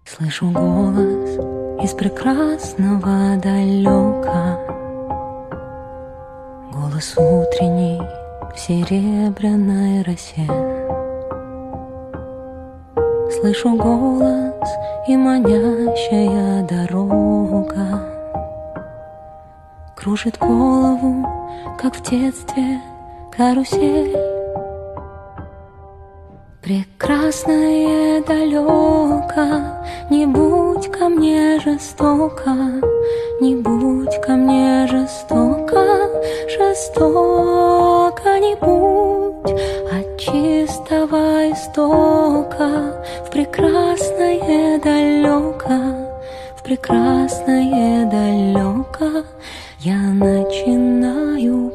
Слышу голос из прекрасного далека, голос утренний в серебряной росе. Слышу голос и манящая дорога кружит голову, как в детстве карусель. Прекрасное далеко, не будь ко мне жестоко, не будь ко мне жестоко, жестоко не будь от чистого истока. В прекрасное далеко, в прекрасное далеко я начинаю